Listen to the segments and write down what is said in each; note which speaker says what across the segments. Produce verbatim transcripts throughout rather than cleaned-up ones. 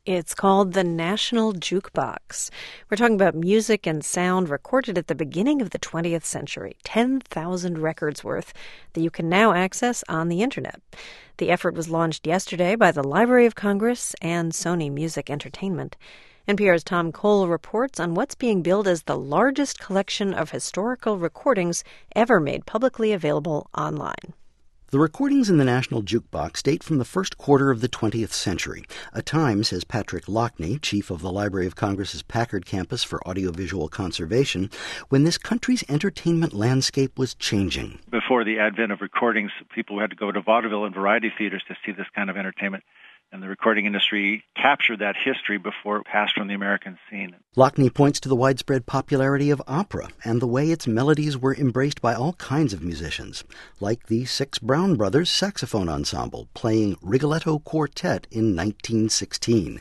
Speaker 1: It's called the National Jukebox. We're talking about music and sound recorded at the beginning of the twentieth century, ten thousand records worth, that you can now access on the internet. The effort was launched yesterday by the Library of Congress and Sony Music Entertainment. N P R's Tom Cole reports on what's being billed as the largest collection of historical recordings ever made publicly available online.
Speaker 2: The recordings in the National Jukebox date from the first quarter of the twentieth century, a time, says Patrick Lockney, chief of the Library of Congress's Packard Campus for Audiovisual Conservation, when this country's entertainment landscape was changing.
Speaker 3: Before the advent of recordings, people had to go to vaudeville and variety theaters to see this kind of entertainment. And the recording industry captured that history before it passed from the American scene.
Speaker 2: Lockney points to the widespread popularity of opera and the way its melodies were embraced by all kinds of musicians, like the Six Brown Brothers Saxophone Ensemble playing Rigoletto Quartet in nineteen sixteen.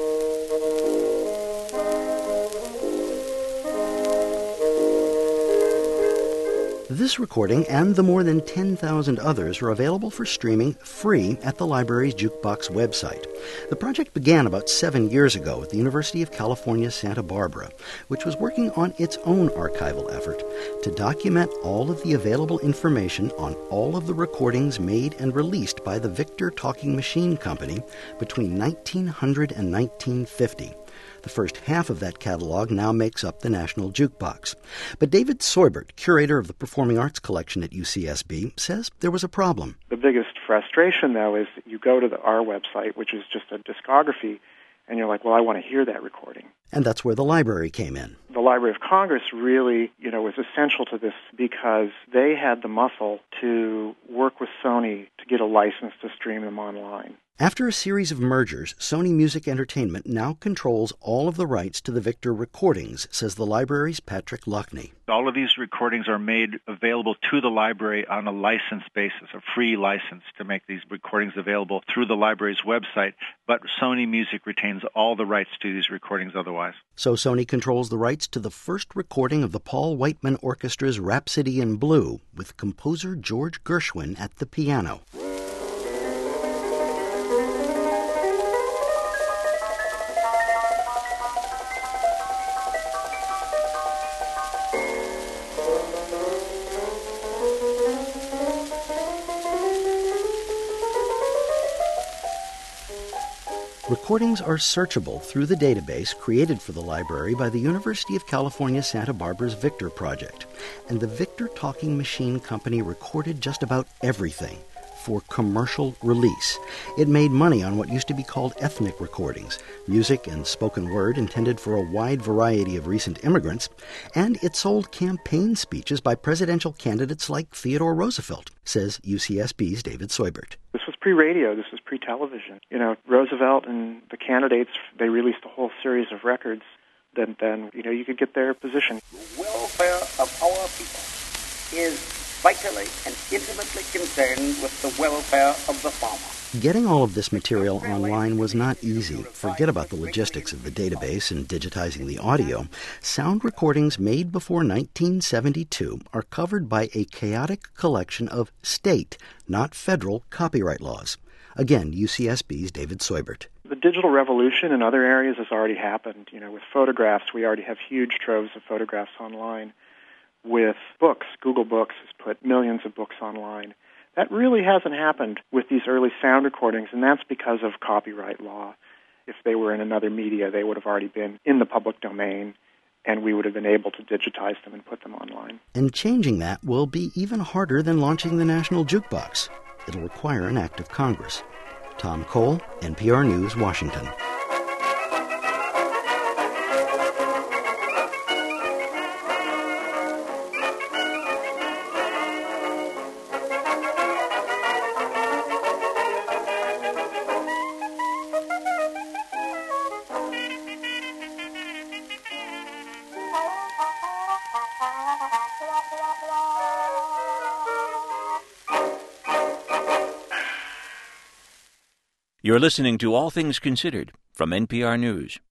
Speaker 2: This recording and the more than ten thousand others are available for streaming free at the library's Jukebox website. The project began about seven years ago at the University of California, Santa Barbara, which was working on its own archival effort to document all of the available information on all of the recordings made and released by the Victor Talking Machine Company between nineteen hundred and nineteen fifty. The first half of that catalog now makes up the National Jukebox. But David Soibert, curator of the Performing Arts Collection at U C S B, says there was a problem.
Speaker 4: The biggest frustration, though, is that you go to the, our website, which is just a discography, and you're like, well, I want to hear that recording.
Speaker 2: And that's where the library came in.
Speaker 4: The Library of Congress really, you know, was essential to this because they had the muscle to work with Sony to get a license to stream them online.
Speaker 2: After a series of mergers, Sony Music Entertainment now controls all of the rights to the Victor recordings, says the library's Patrick Lockney.
Speaker 3: All of these recordings are made available to the library on a license basis, a free license to make these recordings available through the library's website, but Sony Music retains all the rights to these recordings otherwise.
Speaker 2: So Sony controls the rights to the first recording of the Paul Whiteman Orchestra's Rhapsody in Blue, with composer George Gershwin at the piano. Recordings are searchable through the database created for the library by the University of California, Santa Barbara's Victor Project. And the Victor Talking Machine Company recorded just about everything for commercial release. It made money on what used to be called ethnic recordings, music and spoken word intended for a wide variety of recent immigrants, and it sold campaign speeches by presidential candidates like Theodore Roosevelt, says U C S B's David Soibert.
Speaker 4: This was pre-radio, this was pre-television. You know, Roosevelt and the candidates, they released a whole series of records that then, you know, you could get their position.
Speaker 5: The welfare of our people is vitally and intimately concerned with the welfare of the farmer.
Speaker 2: Getting all of this material online was not easy. Forget about the logistics of the database and digitizing the audio. Sound recordings made before nineteen seventy-two are covered by a chaotic collection of state, not federal, copyright laws. Again, U C S B's David Soibert.
Speaker 4: The digital revolution in other areas has already happened. You know, with photographs, we already have huge troves of photographs online. With books, Google Books has put millions of books online. That really hasn't happened with these early sound recordings, and that's because of copyright law. If they were in another media, they would have already been in the public domain, and we would have been able to digitize them and put them online.
Speaker 2: And changing that will be even harder than launching the National Jukebox. It'll require an act of Congress. Tom Cole, N P R News, Washington.
Speaker 6: You're listening to All Things Considered from N P R News.